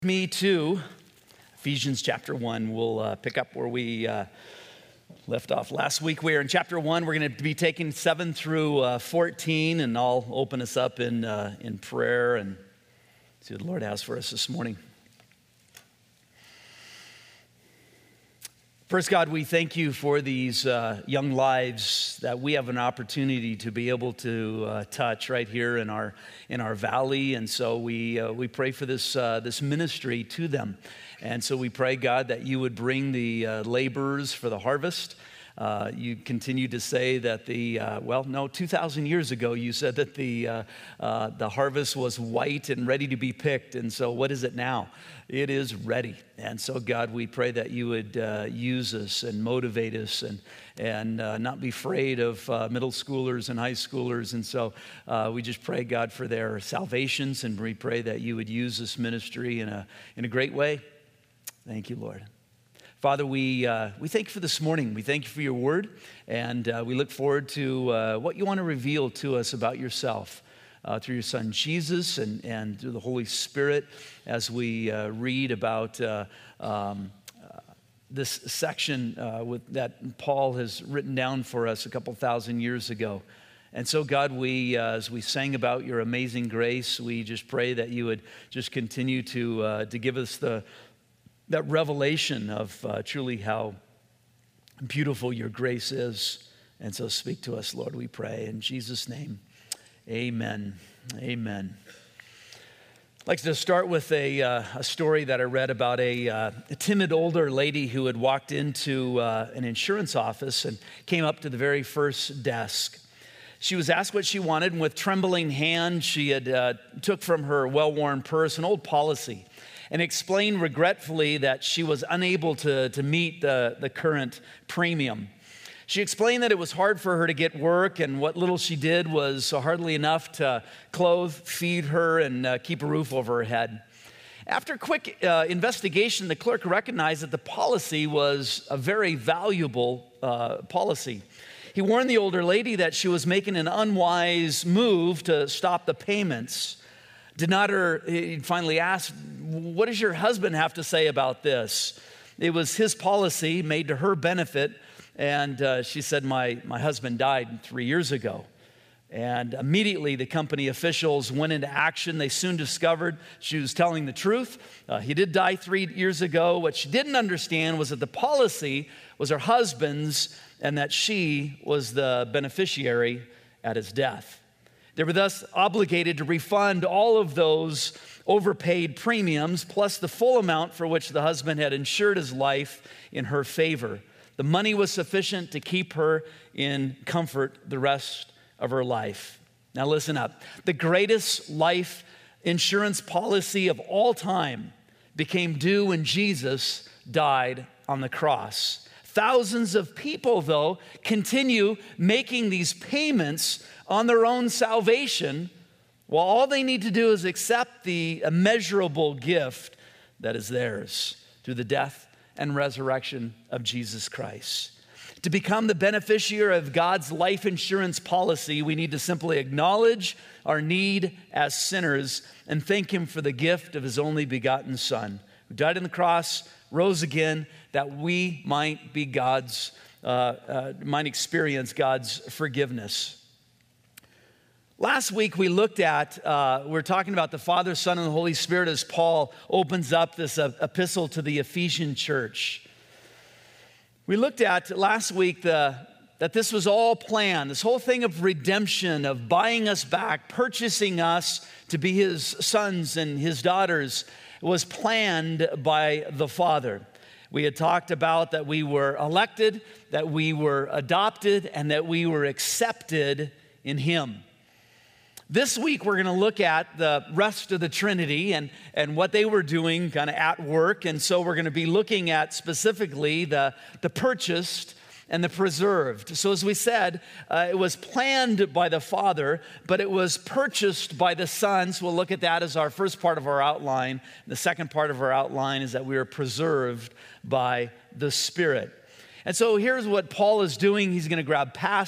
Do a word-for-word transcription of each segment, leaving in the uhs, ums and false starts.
Me to Ephesians chapter one. We'll uh, pick up where we uh, left off last week. We are in chapter one. We're going to be taking seven through uh, fourteen, and I'll open us up in uh, in prayer and see what the Lord has for us this morning. First, God, we thank you for these uh, young lives that we have an opportunity to be able to uh, touch right here in our in our valley, and so we uh, we pray for this uh, this ministry to them, and so we pray, God, that you would bring the uh, laborers for the harvest. Uh, you continue to say that the, uh, well, no, two thousand years ago, you said that the uh, uh, the harvest was white and ready to be picked. And so what is it now? It is ready. And so, God, we pray that you would uh, use us and motivate us and and uh, not be afraid of uh, middle schoolers and high schoolers. And so uh, we just pray, God, for their salvations, and we pray that you would use this ministry in a in a great way. Thank you, Lord. Father, we uh, we thank you for this morning. We thank you for your word, and uh, we look forward to uh, what you want to reveal to us about yourself uh, through your Son Jesus and, and through the Holy Spirit as we uh, read about uh, um, uh, this section uh, with, that Paul has written down for us a couple thousand years ago. And so, God, we uh, as we sang about your amazing grace, we just pray that you would just continue to uh, to give us the that revelation of uh, truly how beautiful your grace is. And so speak to us, Lord, we pray. In Jesus' name, amen. Amen. I'd like to start with a, uh, a story that I read about a, uh, a timid older lady who had walked into uh, an insurance office and came up to the very first desk. She was asked what she wanted, and with trembling hand, she had uh, took from her well-worn purse an old policy and explained regretfully that she was unable to, to meet the, the current premium. She explained that it was hard for her to get work, and what little she did was hardly enough to clothe, feed her, and uh, keep a roof over her head. After quick uh, investigation, the clerk recognized that the policy was a very valuable uh, policy. He warned the older lady that she was making an unwise move to stop the payments. Did not her, he finally asked, what does your husband have to say about this? It was his policy made to her benefit. And uh, she said, my, my husband died three years ago. And immediately the company officials went into action. They soon discovered she was telling the truth. Uh, he did die three years ago. What she didn't understand was that the policy was her husband's and that she was the beneficiary at his death. They were thus obligated to refund all of those overpaid premiums, plus the full amount for which the husband had insured his life in her favor. The money was sufficient to keep her in comfort the rest of her life. Now listen up. The greatest life insurance policy of all time became due when Jesus died on the cross. Thousands of people, though, continue making these payments on their own salvation, while all they need to do is accept the immeasurable gift that is theirs through the death and resurrection of Jesus Christ. To become the beneficiary of God's life insurance policy, we need to simply acknowledge our need as sinners and thank Him for the gift of His only begotten Son, who died on the cross, rose again, that we might be God's, uh, uh, might experience God's forgiveness. Last week we looked at, uh, we're talking about the Father, Son, and the Holy Spirit as Paul opens up this uh, epistle to the Ephesian church. We looked at last week the, that this was all planned, this whole thing of redemption, of buying us back, purchasing us to be His sons and His daughters, was planned by the Father. We had talked about that we were elected, that we were adopted, and that we were accepted in Him. This week, we're going to look at the rest of the Trinity and, and what they were doing kind of at work. And so we're going to be looking at specifically the, the purchased and the preserved. So as we said, uh, it was planned by the Father, but it was purchased by the Son. So we'll look at that as our first part of our outline. The second part of our outline is that we are preserved by the Spirit. And so here's what Paul is doing. He's going to grab past,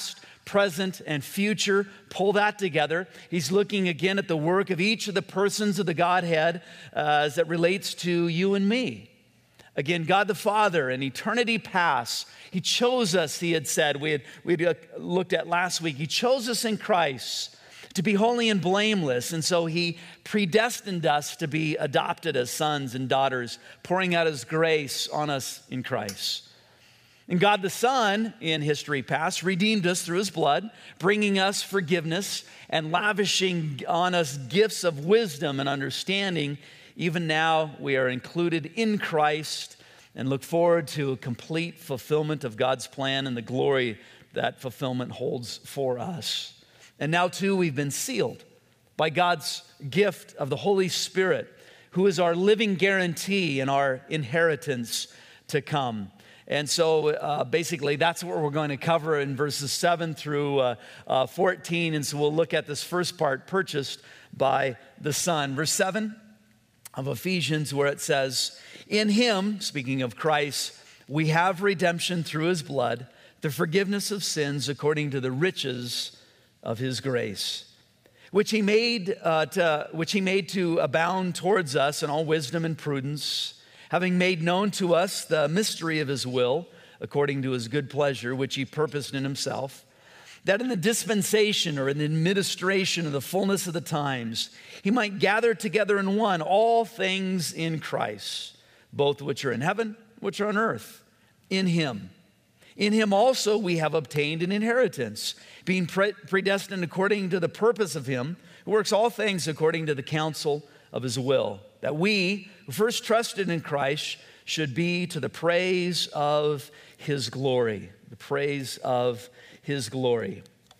present, and future. Pull that together. He's looking again at the work of each of the persons of the Godhead uh, as it relates to you and me. Again, God the Father, in eternity past, He chose us, He had said, we had, we had looked at last week. He chose us in Christ to be holy and blameless. And so He predestined us to be adopted as sons and daughters, pouring out His grace on us in Christ. And God the Son, in history past, redeemed us through His blood, bringing us forgiveness and lavishing on us gifts of wisdom and understanding. Even now, we are included in Christ and look forward to a complete fulfillment of God's plan and the glory that fulfillment holds for us. And now, too, we've been sealed by God's gift of the Holy Spirit, who is our living guarantee and our inheritance to come. And so uh, basically, that's what we're going to cover in verses seven through uh, uh, fourteen. And so we'll look at this first part, purchased by the Son. Verse seven of Ephesians, where it says, in Him, speaking of Christ, we have redemption through His blood, the forgiveness of sins according to the riches of His grace, which He made uh, to, which He made to abound towards us in all wisdom and prudence, having made known to us the mystery of His will, according to His good pleasure, which He purposed in Himself, that in the dispensation or in the administration of the fullness of the times, He might gather together in one all things in Christ, both which are in heaven, which are on earth, in Him. In Him also we have obtained an inheritance, being pre- predestined according to the purpose of Him, who works all things according to the counsel of His will, that we, who first trusted in Christ, should be to the praise of His glory, the praise of His glory.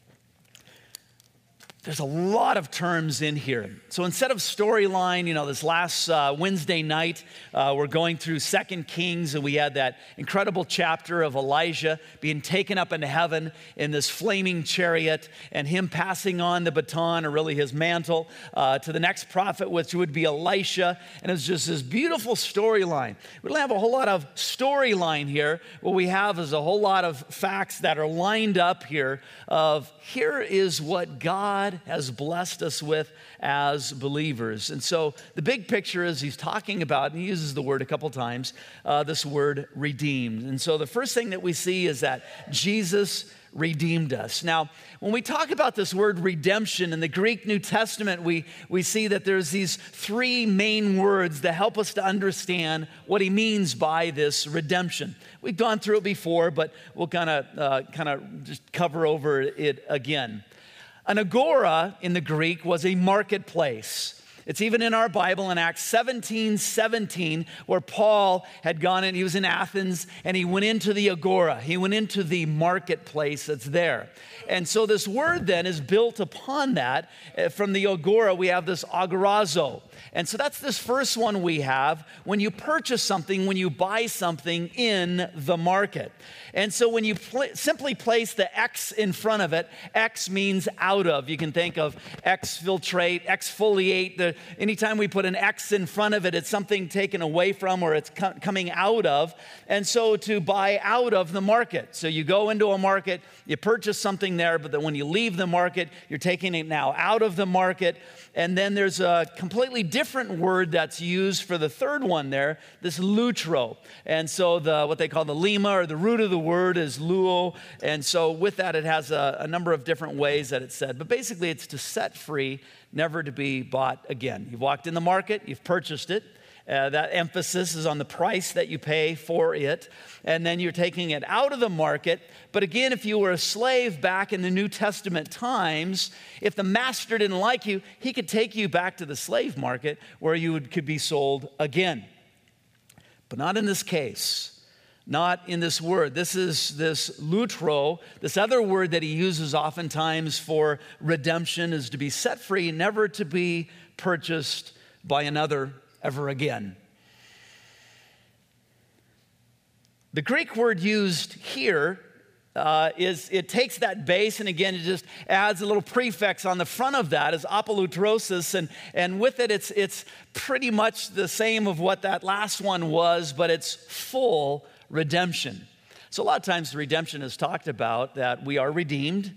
There's a lot of terms in here. So instead of storyline, you know, this last uh, Wednesday night, uh, we're going through Second Kings, and we had that incredible chapter of Elijah being taken up into heaven in this flaming chariot, and him passing on the baton, or really his mantle, uh, to the next prophet, which would be Elisha. And it's just this beautiful storyline. We don't have a whole lot of storyline here. What we have is a whole lot of facts that are lined up here of here is what God has blessed us with as believers. And so the big picture is he's talking about, and he uses the word a couple times, uh, this word redeemed. And so the first thing that we see is that Jesus redeemed us. Now, when we talk about this word redemption in the Greek New Testament, we, we see that there's these three main words that help us to understand what he means by this redemption. We've gone through it before, but we'll kind of uh, kind of just cover over it again. An agora in the Greek was a marketplace. It's even in our Bible in Acts seventeen seventeen, where Paul had gone and he was in Athens and he went into the agora. He went into the marketplace that's there. And so this word then is built upon that. From the agora, we have this agorazo. And so that's this first one we have when you purchase something, when you buy something in the market. And so when you pl- simply place the X in front of it, X means out of. You can think of exfiltrate, exfoliate. The, anytime we put an X in front of it, it's something taken away from or it's co- coming out of. And so to buy out of the market. So you go into a market, you purchase something there, but then when you leave the market, you're taking it now out of the market. And then there's a completely different word that's used for the third one there, this lutro. And so the what they call the lema, or the root of the word, is luo. And so with that, it has a, a number of different ways that it's said. But basically, it's to set free, never to be bought again. You've walked in the market, you've purchased it. Uh, that emphasis is on the price that you pay for it. And then you're taking it out of the market. But again, if you were a slave back in the New Testament times, if the master didn't like you, he could take you back to the slave market where you would, could be sold again. But not in this case. Not in this word. This is this lutro, this other word that he uses oftentimes for redemption, is to be set free, never to be purchased by another ever again. The Greek word used here uh, is, it takes that base, and again, it just adds a little prefix on the front of that as apolutrosis, and, and with it, it's, it's pretty much the same of what that last one was, but it's full redemption. So a lot of times redemption is talked about that we are redeemed,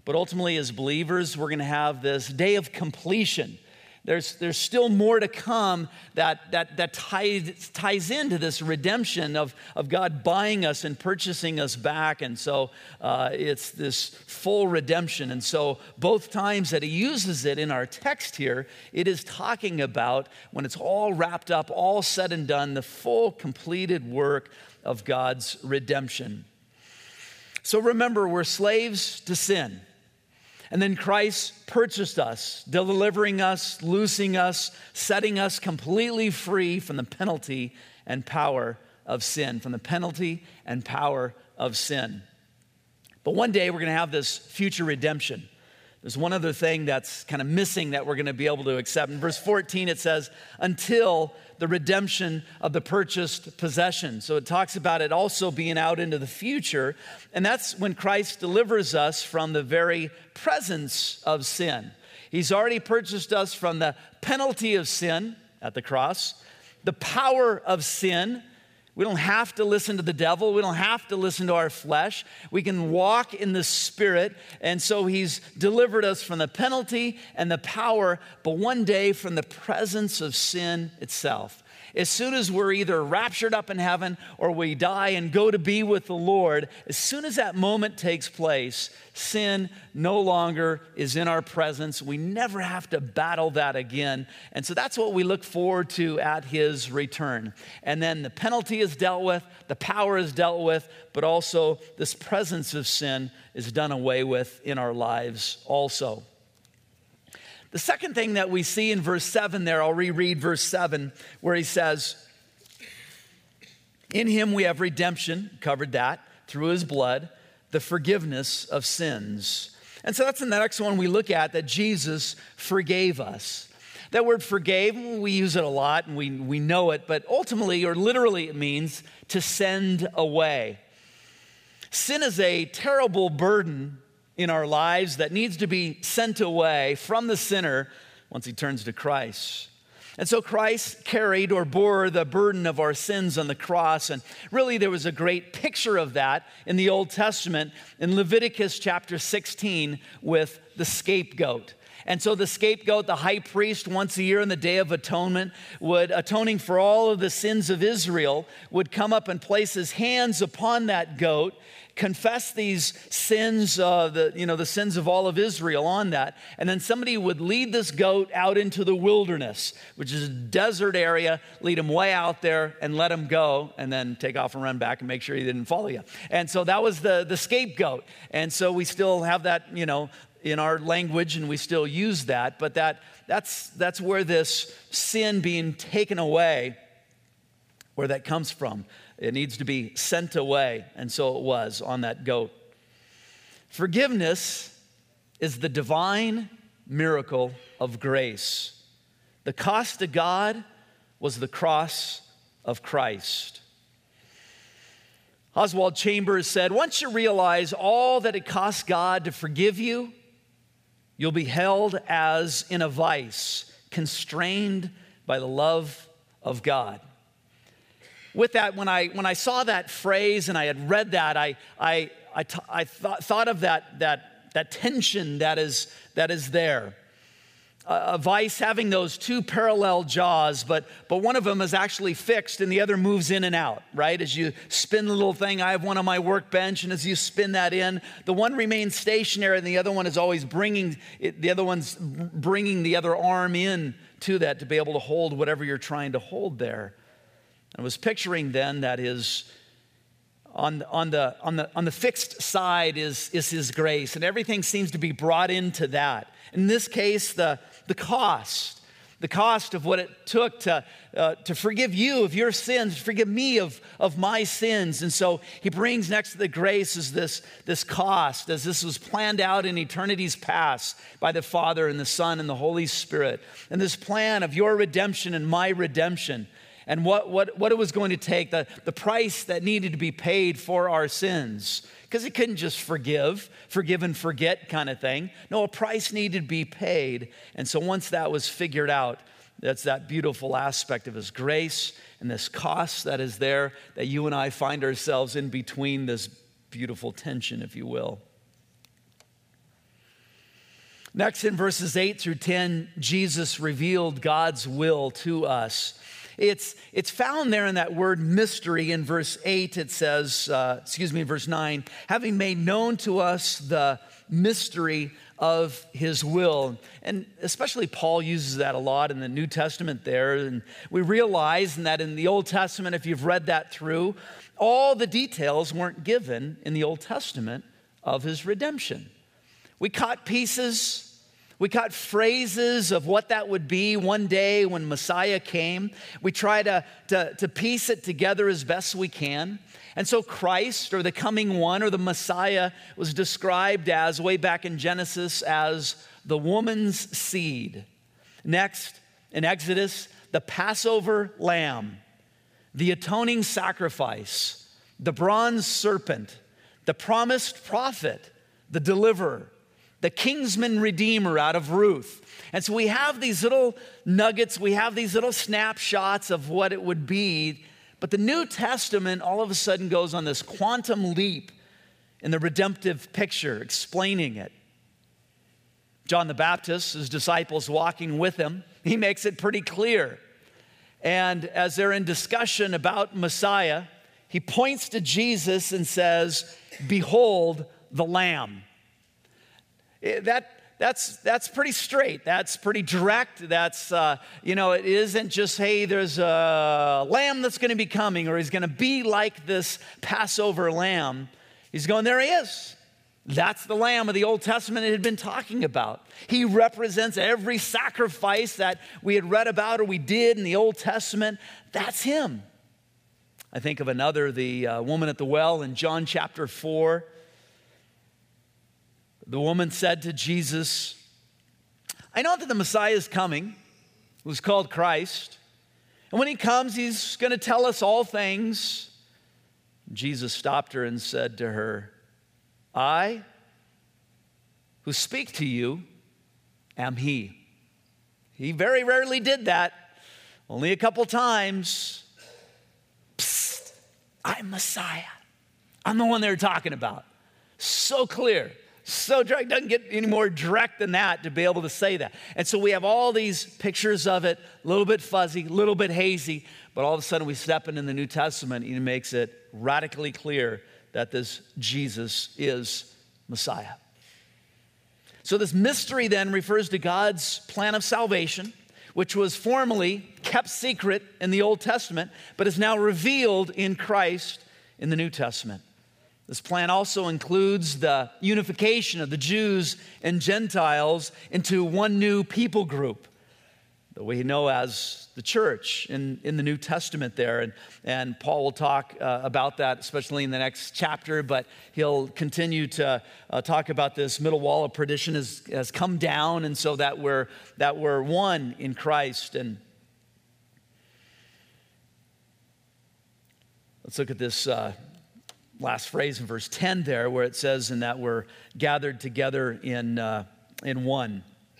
But ultimately, as believers, we're going to have this day of completion. There's, there's still more to come that, that, that ties, ties into this redemption of, of God buying us and purchasing us back. And so uh, it's this full redemption. And so both times that he uses it in our text here, it is talking about when it's all wrapped up, all said and done, the full completed work of God's redemption. So remember, we're slaves to sin. And then Christ purchased us, delivering us, loosing us, setting us completely free from the penalty and power of sin, from the penalty and power of sin. But one day we're going to have this future redemption. There's one other thing that's kind of missing that we're going to be able to accept. In verse fourteen, it says, until the redemption of the purchased possession. So it talks about it also being out into the future. And that's when Christ delivers us from the very presence of sin. He's already purchased us from the penalty of sin at the cross, the power of sin. We don't have to listen to the devil. We don't have to listen to our flesh. We can walk in the Spirit. And so he's delivered us from the penalty and the power, but one day from the presence of sin itself. As soon as we're either raptured up in heaven or we die and go to be with the Lord, as soon as that moment takes place, sin no longer is in our presence. We never have to battle that again. And so that's what we look forward to at his return. And then the penalty is dealt with, the power is dealt with, but also this presence of sin is done away with in our lives also. The second thing that we see in verse seven there, I'll reread verse seven, where he says, in him we have redemption, covered that, through his blood, the forgiveness of sins. And so that's the next one we look at, that Jesus forgave us. That word forgave, we use it a lot and we, we know it, but ultimately or literally it means to send away. Sin is a terrible burden in our lives that needs to be sent away from the sinner once he turns to Christ. And so Christ carried or bore the burden of our sins on the cross. And really there was a great picture of that in the Old Testament in Leviticus chapter sixteen with the scapegoat. And so the scapegoat, the high priest, once a year in the Day of Atonement, would, atoning for all of the sins of Israel, would come up and place his hands upon that goat, confess these sins, uh, the, you know, the sins of all of Israel on that. And then somebody would lead this goat out into the wilderness, which is a desert area, lead him way out there and let him go, and then take off and run back and make sure he didn't follow you. And so that was the, the scapegoat. And so we still have that, you know, in our language, and we still use that, but that that's that's where this sin being taken away, where that comes from. It needs to be sent away, and so it was on that goat. Forgiveness is the divine miracle of grace. The cost to God was the cross of Christ. Oswald Chambers said, once you realize all that it costs God to forgive you, you'll be held as in a vice, constrained by the love of God. With that, when I when I saw that phrase and I had read that, I I I, t- I thought thought of that that that tension that is that is there. A, a vice having those two parallel jaws, but but one of them is actually fixed and the other moves in and out. Right, as you spin the little thing, I have one on my workbench, and as you spin that in, the one remains stationary, and the other one is always bringing it, the other one's bringing the other arm in to that to be able to hold whatever you're trying to hold there. I was picturing then that his on, on, the, on, the, on the fixed side is, is his grace, and everything seems to be brought into that. In this case, the, the cost, the cost of what it took to, uh, to forgive you of your sins, forgive me of, of my sins. And so he brings next to the grace is this, this cost, as this was planned out in eternity's past by the Father and the Son and the Holy Spirit. And this plan of your redemption and my redemption. And what, what, what it was going to take, the, the price that needed to be paid for our sins. Because it couldn't just forgive, forgive and forget kind of thing. No, a price needed to be paid. And so once that was figured out, that's that beautiful aspect of his grace and this cost that is there, that you and I find ourselves in between this beautiful tension, if you will. Next, in verses eight through ten, Jesus revealed God's will to us. It's, it's found there in that word mystery. In verse eight, it says, uh, excuse me, in verse nine, having made known to us the mystery of his will. And especially Paul uses that a lot in the New Testament there. And we realize that in the Old Testament, if you've read that through, all the details weren't given in the Old Testament of his redemption. We caught pieces, we caught phrases of what that would be one day when Messiah came. We try to, to, to piece it together as best we can. And so Christ, or the coming one, or the Messiah, was described as, way back in Genesis, as the woman's seed. Next, in Exodus, the Passover lamb, the atoning sacrifice, the bronze serpent, the promised prophet, the deliverer, the kinsman redeemer out of Ruth. And so we have these little nuggets, we have these little snapshots of what it would be. But the New Testament all of a sudden goes on this quantum leap in the redemptive picture, explaining it. John the Baptist, his disciples walking with him, he makes it pretty clear. And as they're in discussion about Messiah, he points to Jesus and says, "Behold the Lamb." That, that's, that's pretty straight. That's pretty direct. That's, uh, you know, it isn't just, hey, there's a lamb that's going to be coming, or he's going to be like this Passover lamb. He's going, there he is. That's the Lamb of the Old Testament it had been talking about. He represents every sacrifice that we had read about or we did in the Old Testament. That's him. I think of another, the uh, woman at the well in John chapter four. The woman said to Jesus, I know that the Messiah is coming, who's called Christ. And when he comes, he's going to tell us all things. Jesus stopped her and said to her, I, who speak to you, am he. He very rarely did that, only a couple times. Psst, I'm Messiah. I'm the one they're talking about. So clear. So direct, doesn't get any more direct than that to be able to say that. And so we have all these pictures of it, a little bit fuzzy, a little bit hazy, but all of a sudden we step into the New Testament and he makes it radically clear that this Jesus is Messiah. So this mystery then refers to God's plan of salvation, which was formerly kept secret in the Old Testament, but is now revealed in Christ in the New Testament. This plan also includes the unification of the Jews and Gentiles into one new people group that we know as the church in, in the New Testament there. And, and Paul will talk uh, about that, especially in the next chapter, but he'll continue to uh, talk about this middle wall of perdition has, has come down, and so that we're, that we're one in Christ. And let's look at this uh, last phrase in verse ten there, where it says, and that we're gathered together in, uh, in one.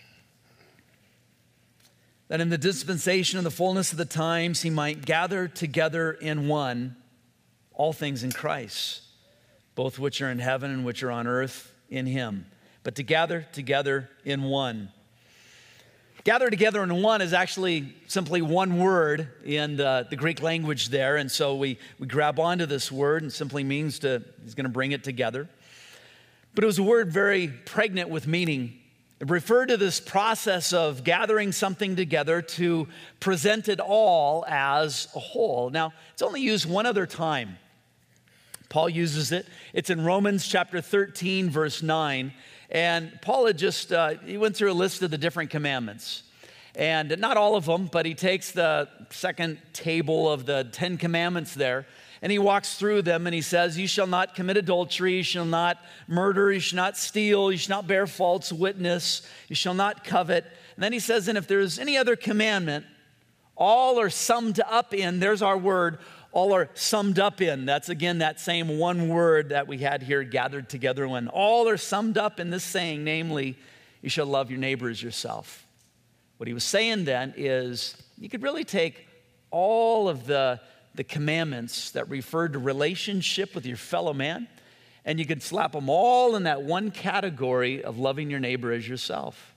That in the dispensation of the fullness of the times, he might gather together in one all things in Christ, both which are in heaven and which are on earth in him. But to gather together in one. Gather together in one is actually simply one word in the, the Greek language there. And so we, we grab onto this word and simply means to, he's going to bring it together. But it was a word very pregnant with meaning. It referred to this process of gathering something together to present it all as a whole. Now, it's only used one other time. Paul uses it. It's in Romans chapter thirteen, verse nine. And Paul had just, uh, he went through a list of the different commandments. And not all of them, but he takes the second table of the Ten Commandments there, and he walks through them and he says, you shall not commit adultery, you shall not murder, you shall not steal, you shall not bear false witness, you shall not covet. And then he says, and if there's any other commandment, all are summed up in, there's our word, all are summed up in. That's again that same one word that we had here gathered together when all are summed up in this saying, namely, you shall love your neighbor as yourself. What he was saying then is you could really take all of the, the commandments that referred to relationship with your fellow man, and you could slap them all in that one category of loving your neighbor as yourself.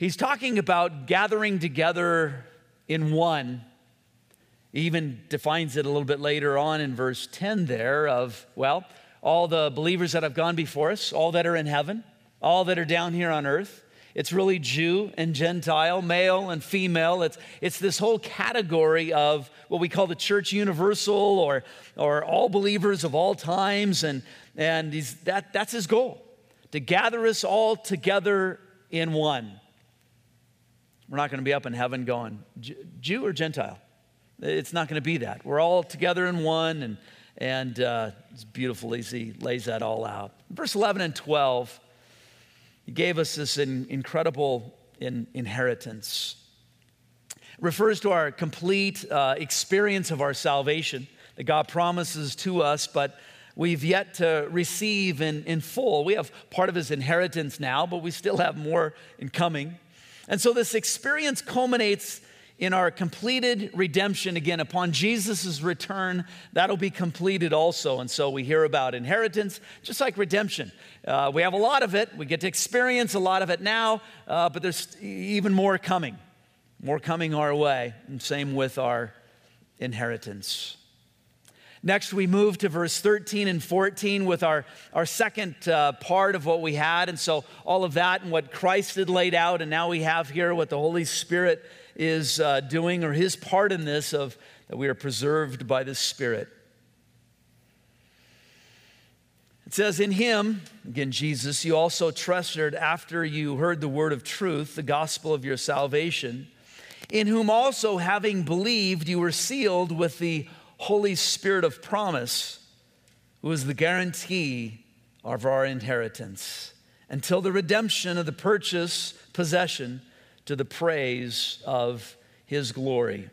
He's talking about gathering together in one. He even defines it a little bit later on in verse ten there of, well, all the believers that have gone before us, all that are in heaven, all that are down here on earth. It's really Jew and Gentile, male and female. It's, it's this whole category of what we call the church universal, or, or all believers of all times. And, and he's, that, that's his goal, to gather us all together in one. We're not going to be up in heaven going, Jew or Gentile. It's not going to be that. We're all together in one, and, and uh, it's beautiful as he lays that all out. Verse eleven and twelve, he gave us this in, incredible in, inheritance. It refers to our complete uh, experience of our salvation that God promises to us, but we've yet to receive in, in full. We have part of his inheritance now, but we still have more in coming. And so this experience culminates in our completed redemption. Again, upon Jesus' return, that'll be completed also. And so we hear about inheritance, just like redemption. Uh, we have a lot of it. We get to experience a lot of it now, uh, but there's even more coming, more coming our way. And same with our inheritance. Next, we move to verse thirteen and fourteen with our, our second uh, part of what we had. And so all of that and what Christ had laid out, and now we have here what the Holy Spirit is uh, doing, or his part in this, of that we are preserved by the Spirit. It says, in him, again, Jesus, you also treasured after you heard the word of truth, the gospel of your salvation, in whom also, having believed, you were sealed with the Holy Spirit of promise, who is the guarantee of our inheritance, until the redemption of the purchased possession, to the praise of his glory.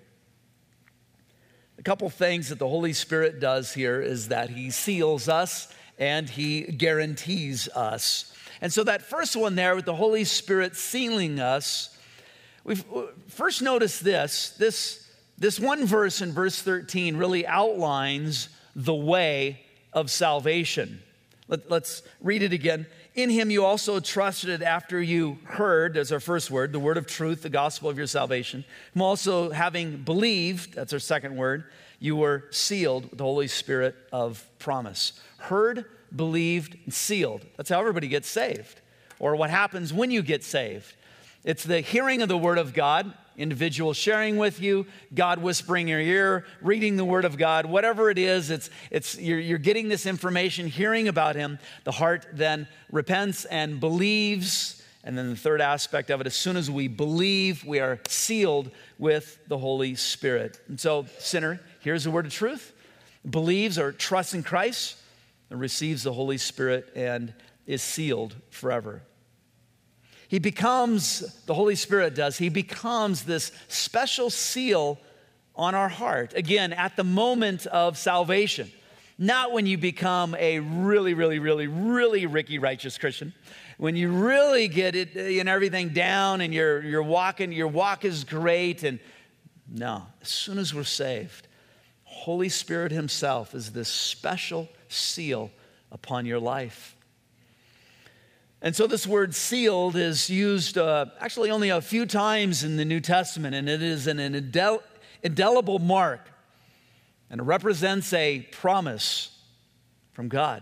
A couple things that the Holy Spirit does here is that he seals us and he guarantees us. And so that first one there with the Holy Spirit sealing us, we've first noticed this, this, this one verse in verse thirteen really outlines the way of salvation. Let, let's read it again. In him you also trusted after you heard, as our first word, the word of truth, the gospel of your salvation. Whom also having believed, that's our second word, you were sealed with the Holy Spirit of promise. Heard, believed, and sealed. That's how everybody gets saved, or what happens when you get saved. It's the hearing of the word of God, individual sharing with you, God whispering in your ear, reading the word of God, whatever it is, it's, it's, you're, you're getting this information, hearing about him. The heart then repents and believes. And then the third aspect of it, as soon as we believe, we are sealed with the Holy Spirit. And so, sinner hears the word of truth, believes or trusts in Christ, and receives the Holy Spirit and is sealed forever. He becomes, the Holy Spirit does, he becomes this special seal on our heart. Again, at the moment of salvation. Not when you become a really, really, really, really Ricky righteous Christian. When you really get it and everything down and you're, you're walking, your walk is great. And no, as soon as we're saved, Holy Spirit himself is this special seal upon your life. And so this word sealed is used uh, actually only a few times in the New Testament, and it is an indel- indelible mark, and it represents a promise from God.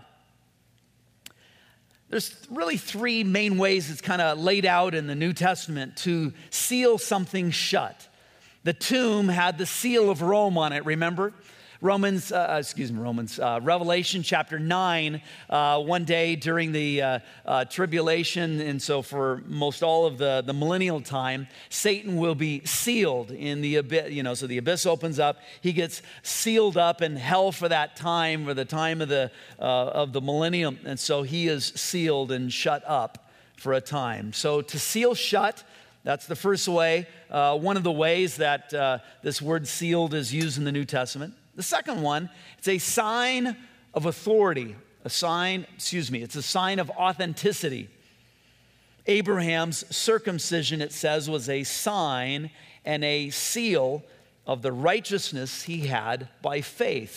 There's really three main ways it's kind of laid out in the New Testament to seal something shut. The tomb had the seal of Rome on it, remember? Romans, uh, excuse me, Romans, uh, Revelation chapter nine, uh, one day during the uh, uh, tribulation, and so for most all of the, the millennial time, Satan will be sealed in the abyss, you know, so the abyss opens up, he gets sealed up in hell for that time, for the time of the, uh, of the millennium, and so he is sealed and shut up for a time. So to seal shut, that's the first way, uh, one of the ways that uh, this word sealed is used in the New Testament. The second one, it's a sign of authority, a sign, excuse me, it's a sign of authenticity. Abraham's circumcision, it says, was a sign and a seal of the righteousness he had by faith.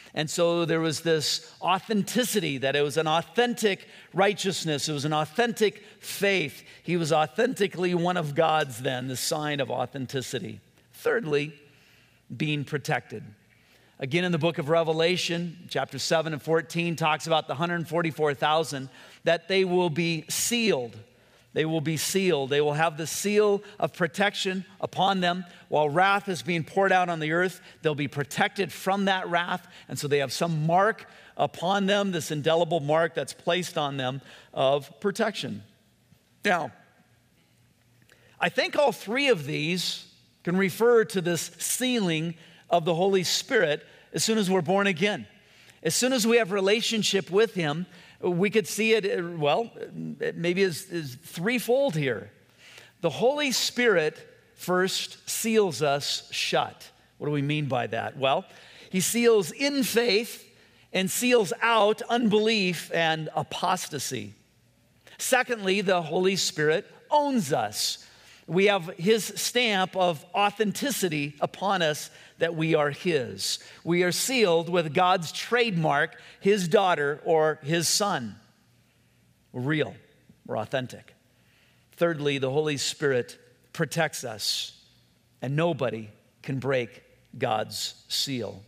And so there was this authenticity, that it was an authentic righteousness. It was an authentic faith. He was authentically one of God's then, the sign of authenticity. Thirdly, being protected. Again, in the book of Revelation, chapter seven and fourteen talks about the one hundred forty-four thousand, that they will be sealed. They will be sealed. They will have the seal of protection upon them. While wrath is being poured out on the earth, they'll be protected from that wrath. And so they have some mark upon them, this indelible mark that's placed on them of protection. Now, I think all three of these can refer to this sealing of the Holy Spirit as soon as we're born again. As soon as we have relationship with Him, we could see it, well, maybe is threefold here. The Holy Spirit first seals us shut. What do we mean by that? Well, He seals in faith and seals out unbelief and apostasy. Secondly, the Holy Spirit owns us. We have His stamp of authenticity upon us that we are His. We are sealed with God's trademark, His daughter or His son. We're real. We're authentic. Thirdly, the Holy Spirit protects us, and nobody can break God's seal.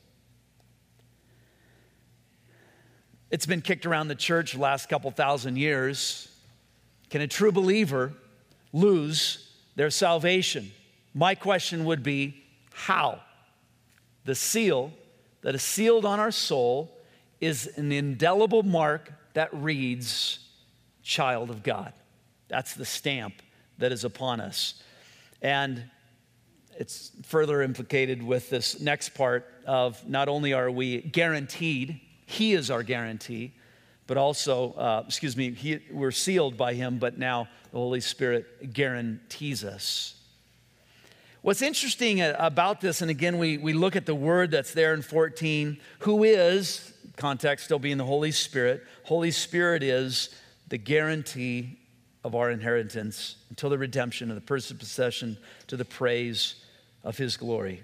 It's been kicked around the church the last couple thousand years. Can a true believer lose their salvation? My question would be, how? The seal that is sealed on our soul is an indelible mark that reads, child of God. That's the stamp that is upon us. And it's further implicated with this next part of not only are we guaranteed, He is our guarantee, but also, uh, excuse me, he, we're sealed by Him, but now the Holy Spirit guarantees us. What's interesting about this, and again, we, we look at the word that's there in fourteen, who is, context still being the Holy Spirit. Holy Spirit is the guarantee of our inheritance until the redemption of the personal possession to the praise of His glory.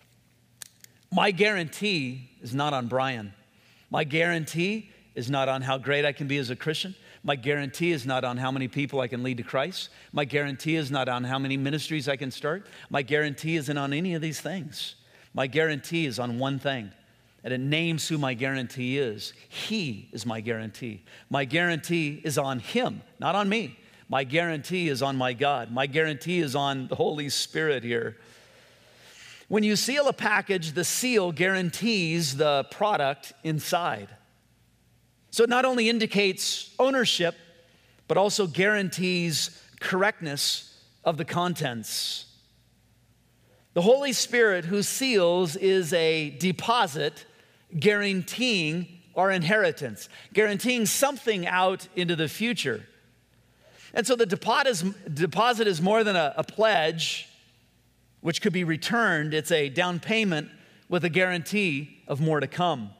My guarantee is not on Brian. My guarantee is not on how great I can be as a Christian. My guarantee is not on how many people I can lead to Christ. My guarantee is not on how many ministries I can start. My guarantee isn't on any of these things. My guarantee is on one thing, and it names who my guarantee is. He is my guarantee. My guarantee is on Him, not on me. My guarantee is on my God. My guarantee is on the Holy Spirit here. When you seal a package, the seal guarantees the product inside. So it not only indicates ownership, but also guarantees correctness of the contents. The Holy Spirit who seals is a deposit guaranteeing our inheritance, guaranteeing something out into the future. And so the deposit is, deposit is more than a, a pledge, which could be returned. It's a down payment with a guarantee of more to come.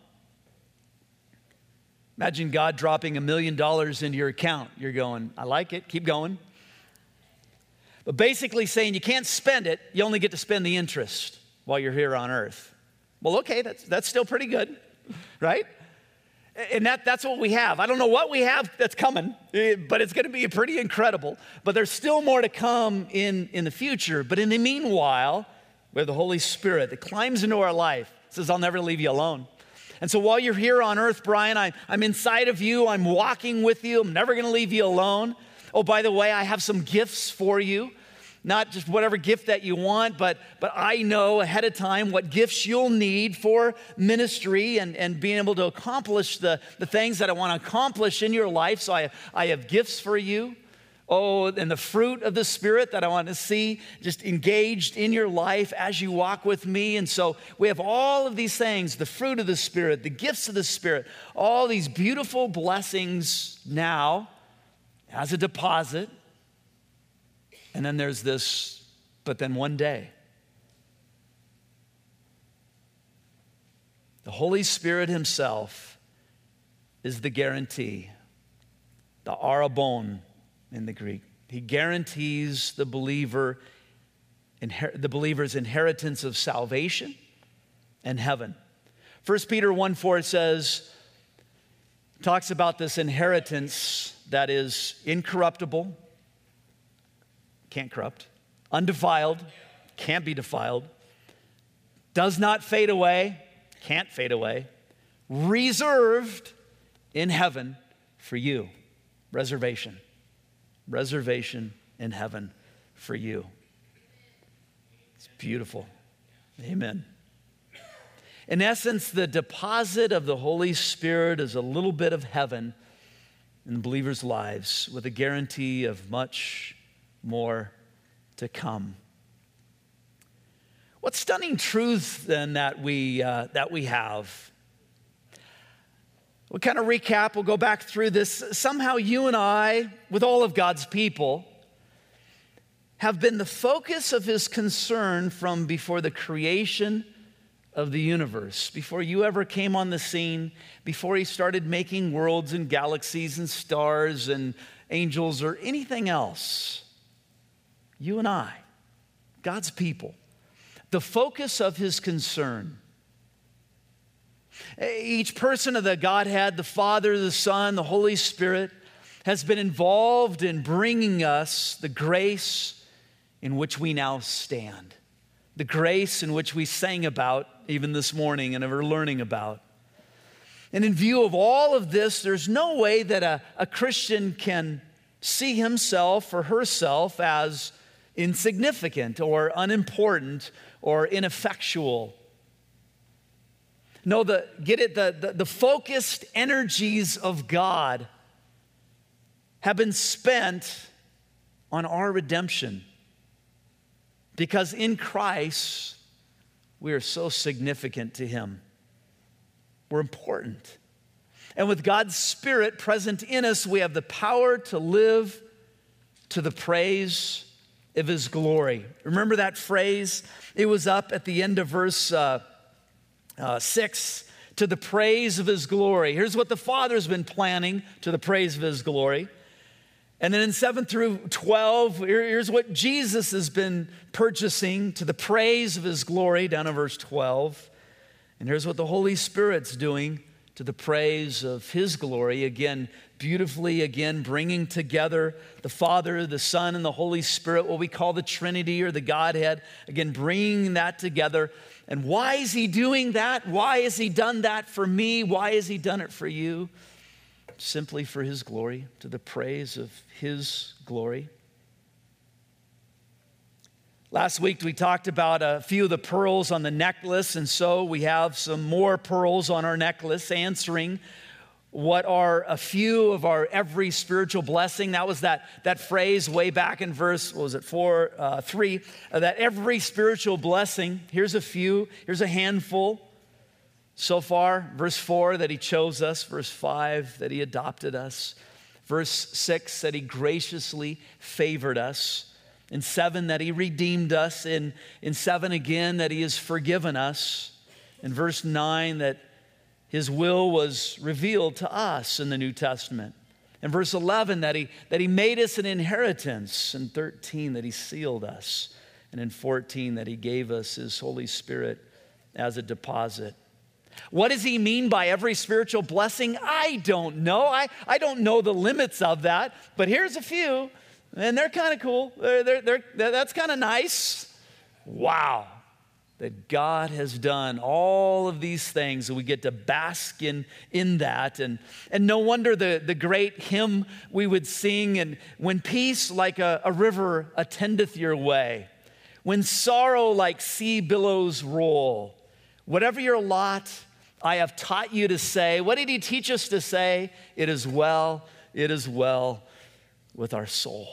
Imagine God dropping a million dollars into your account. You're going, I like it, keep going. But basically saying you can't spend it, you only get to spend the interest while you're here on earth. Well, okay, that's, that's still pretty good, right? And that, that's what we have. I don't know what we have that's coming, but it's going to be pretty incredible. But there's still more to come in, in the future. But in the meanwhile, we have the Holy Spirit that climbs into our life, says, I'll never leave you alone. And so while you're here on earth, Brian, I, I'm inside of you. I'm walking with you. I'm never going to leave you alone. Oh, by the way, I have some gifts for you. Not just whatever gift that you want, but, but I know ahead of time what gifts you'll need for ministry and, and being able to accomplish the, the things that I want to accomplish in your life. So I, I have gifts for you. Oh, and the fruit of the Spirit that I want to see just engaged in your life as you walk with me. And so we have all of these things, the fruit of the Spirit, the gifts of the Spirit, all these beautiful blessings now as a deposit. And then there's this, but then one day, the Holy Spirit Himself is the guarantee, the arabon in the Greek. He guarantees the believer, the believer's inheritance of salvation and heaven. First Peter one four says, talks about this inheritance that is incorruptible, can't corrupt, undefiled, can't be defiled, does not fade away, can't fade away, reserved in heaven for you. Reservation. Reservation in heaven for you. It's beautiful. Amen. In essence, the deposit of the Holy Spirit is a little bit of heaven in believers' lives with a guarantee of much more to come. What stunning truth then that we, uh, that we have. We'll kind of recap, we'll go back through this. Somehow you and I, with all of God's people, have been the focus of his concern from before the creation of the universe, before you ever came on the scene, before he started making worlds and galaxies and stars and angels or anything else. You and I, God's people, the focus of his concern. Each person of the Godhead, the Father, the Son, the Holy Spirit, has been involved in bringing us the grace in which we now stand. The grace in which we sang about even this morning and are learning about. And in view of all of this, there's no way that a, a Christian can see himself or herself as insignificant or unimportant or ineffectual. No, the, get it, the, the, the focused energies of God have been spent on our redemption. Because in Christ, we are so significant to him. We're important. And with God's Spirit present in us, we have the power to live to the praise of his glory. Remember that phrase? It was up at the end of verse uh, uh, six, to the praise of his glory. Here's what the Father's been planning, to the praise of his glory. And then in seven through twelve, here's what Jesus has been purchasing, to the praise of his glory, down in verse twelve. And here's what the Holy Spirit's doing, to the praise of his glory. Again, beautifully, again, bringing together the Father, the Son, and the Holy Spirit, what we call the Trinity or the Godhead. Again, bringing that together. And why is he doing that? Why has he done that for me? Why has he done it for you? Simply for his glory, to the praise of his glory. Last week we talked about a few of the pearls on the necklace, and so we have some more pearls on our necklace answering what are a few of our every spiritual blessing. That was that, that phrase way back in verse, what was it, four, uh, three, uh, that every spiritual blessing. Here's a few, here's a handful. So far, verse four, that he chose us. Verse five, that he adopted us. Verse six, that he graciously favored us. In seven, that he redeemed us. In, in seven again, that he has forgiven us. In verse nine, that his will was revealed to us in the New Testament. In verse eleven, that he, that he made us an inheritance. In thirteen, that he sealed us. And in fourteen, that he gave us his Holy Spirit as a deposit. What does he mean by every spiritual blessing? I don't know. I, I don't know the limits of that, but here's a few, and they're kind of cool. They're, they're, they're, that's kind of nice. Wow, that God has done all of these things, and we get to bask in, in that. And, and no wonder the, the great hymn we would sing, and when peace like a, a river attendeth your way, when sorrow like sea billows roll, whatever your lot, I have taught you to say. What did he teach us to say? It is well, it is well with our soul.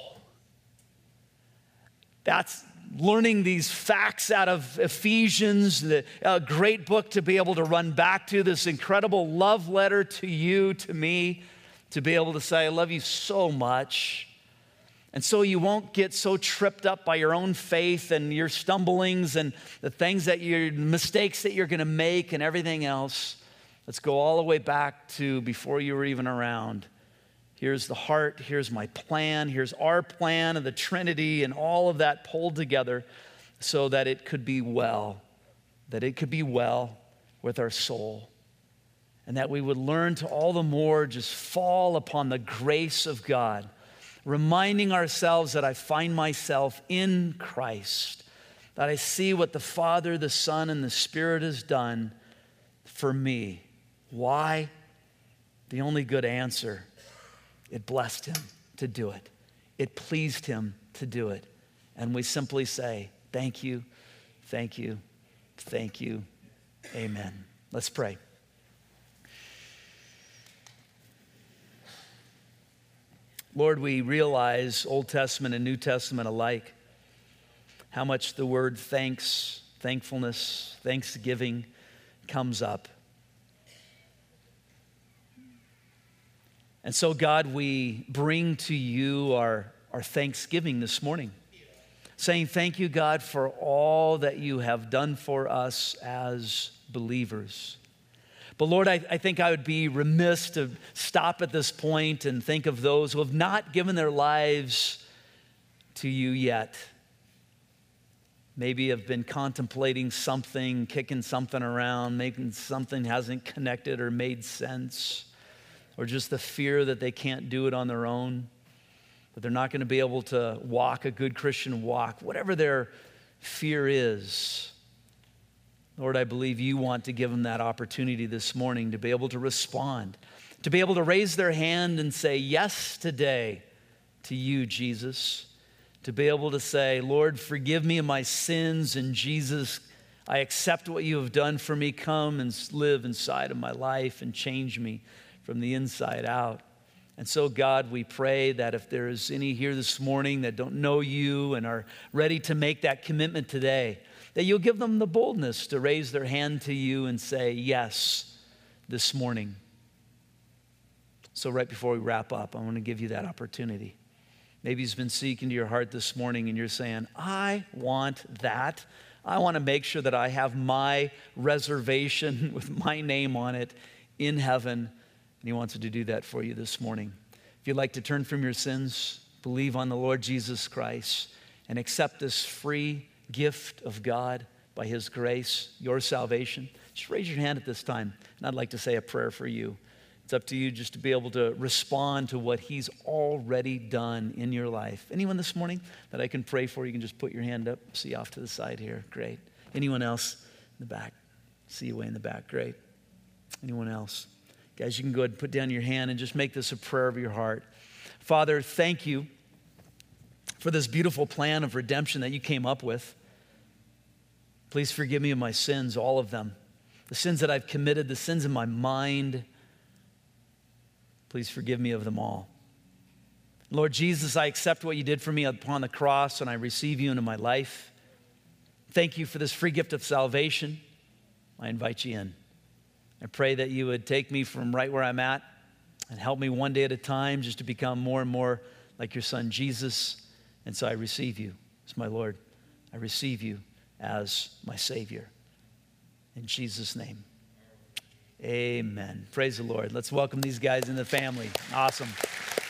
That's learning these facts out of Ephesians, the a great book to be able to run back to, this incredible love letter to you, to me, to be able to say, I love you so much. And so you won't get so tripped up by your own faith and your stumblings and the things that you're, mistakes that you're going to make and everything else. Let's go all the way back to before you were even around. Here's the heart, here's my plan, here's our plan of the Trinity and all of that pulled together so that it could be well, that it could be well with our soul. And that we would learn to all the more just fall upon the grace of God, reminding ourselves that I find myself in Christ, that I see what the Father, the Son, and the Spirit has done for me. Why? The only good answer, it blessed him to do it. It pleased him to do it. And we simply say, thank you, thank you, thank you, amen. Let's pray. Lord, we realize, Old Testament and New Testament alike, how much the word thanks, thankfulness, thanksgiving comes up. And so, God, we bring to you our, our thanksgiving this morning, saying thank you, God, for all that you have done for us as believers. But Lord, I, I think I would be remiss to stop at this point and think of those who have not given their lives to you yet. Maybe have been contemplating something, kicking something around, making something hasn't connected or made sense, or just the fear that they can't do it on their own, that they're not going to be able to walk a good Christian walk, whatever their fear is. Lord, I believe you want to give them that opportunity this morning to be able to respond, to be able to raise their hand and say yes today to you, Jesus, to be able to say, Lord, forgive me of my sins, and Jesus, I accept what you have done for me. Come and live inside of my life and change me from the inside out. And so, God, we pray that if there is any here this morning that don't know you and are ready to make that commitment today, that you'll give them the boldness to raise their hand to you and say yes this morning. So right before we wrap up, I want to give you that opportunity. Maybe he's been speaking to your heart this morning and you're saying, I want that. I want to make sure that I have my reservation with my name on it in heaven. And he wants to do that for you this morning. If you'd like to turn from your sins, believe on the Lord Jesus Christ, and accept this free gift of God by his grace, your salvation, just raise your hand at this time, and I'd like to say a prayer for you. It's up to you just to be able to respond to what he's already done in your life. Anyone this morning that I can pray for, you can just put your hand up. See you off to the side here. Great. Anyone else in the back? See you way in the back. Great. Anyone else? Guys, you can go ahead and put down your hand and just make this a prayer of your heart. Father, thank you for this beautiful plan of redemption that you came up with. Please forgive me of my sins, all of them. The sins that I've committed, the sins in my mind. Please forgive me of them all. Lord Jesus, I accept what you did for me upon the cross, and I receive you into my life. Thank you for this free gift of salvation. I invite you in. I pray that you would take me from right where I'm at and help me one day at a time just to become more and more like your son, Jesus. And so I receive you as my Lord. I receive you as my Savior. In Jesus' name, amen. Praise the Lord. Let's welcome these guys in the family. Awesome.